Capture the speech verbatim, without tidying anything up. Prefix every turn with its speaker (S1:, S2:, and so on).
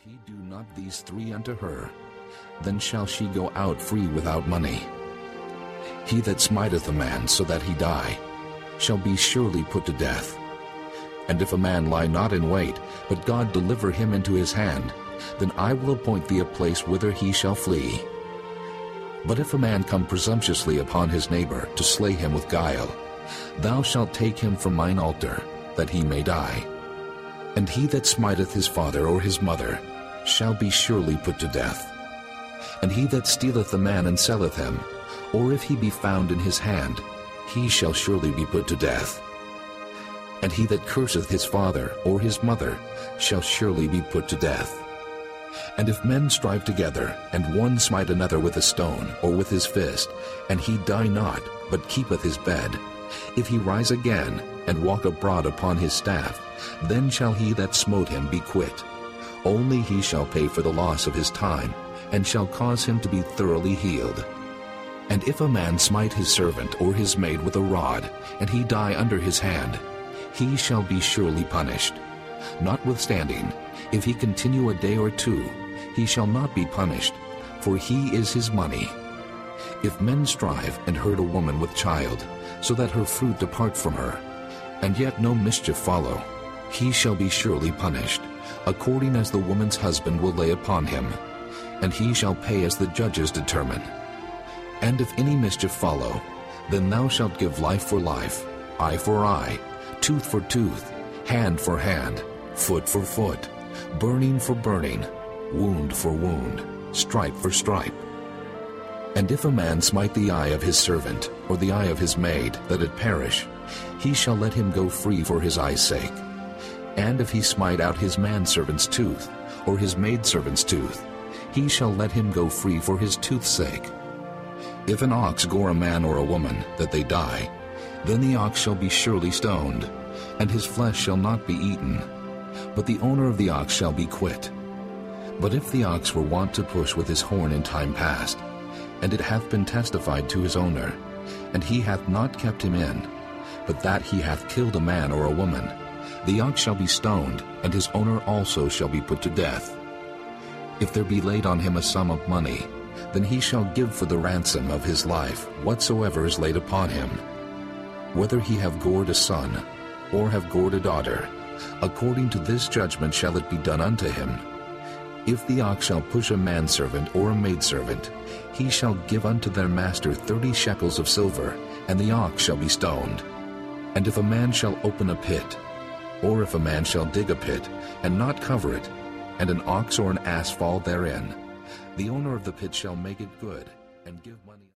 S1: he do not these three unto her, then shall she go out free without money. He that smiteth a man so that he die shall be surely put to death. And if a man lie not in wait, but God deliver him into his hand, then I will appoint thee a place whither he shall flee. But if a man come presumptuously upon his neighbor to slay him with guile, thou shalt take him from mine altar, that he may die. And he that smiteth his father or his mother shall be surely put to death. And he that stealeth a man and selleth him, or if he be found in his hand, he shall surely be put to death. And he that curseth his father or his mother shall surely be put to death. And if men strive together, and one smite another with a stone or with his fist, and he die not, but keepeth his bed, if he rise again, and walk abroad upon his staff, then shall he that smote him be quit. Only he shall pay for the loss of his time, and shall cause him to be thoroughly healed. And if a man smite his servant or his maid with a rod, and he die under his hand, he shall be surely punished. Notwithstanding, if he continue a day or two, he shall not be punished, for he is his money. If men strive and hurt a woman with child, so that her fruit depart from her, and yet no mischief follow, he shall be surely punished, according as the woman's husband will lay upon him, and he shall pay as the judges determine. And if any mischief follow, then thou shalt give life for life, eye for eye, tooth for tooth, hand for hand, foot for foot, burning for burning, wound for wound, stripe for stripe. And if a man smite the eye of his servant, or the eye of his maid, that it perish, he shall let him go free for his eye's sake. And if he smite out his manservant's tooth, or his maidservant's tooth, he shall let him go free for his tooth's sake. If an ox gore a man or a woman, that they die, then the ox shall be surely stoned, and his flesh shall not be eaten, but the owner of the ox shall be quit. But if the ox were wont to push with his horn in time past, and it hath been testified to his owner, and he hath not kept him in, but that he hath killed a man or a woman, the ox shall be stoned, and his owner also shall be put to death. If there be laid on him a sum of money, then he shall give for the ransom of his life whatsoever is laid upon him. Whether he have gored a son, or have gored a daughter, according to this judgment shall it be done unto him. If the ox shall push a manservant or a maidservant, he shall give unto their master thirty shekels of silver, and the ox shall be stoned. And if a man shall open a pit, or if a man shall dig a pit, and not cover it, and an ox or an ass fall therein, the owner of the pit shall make it good, and give money.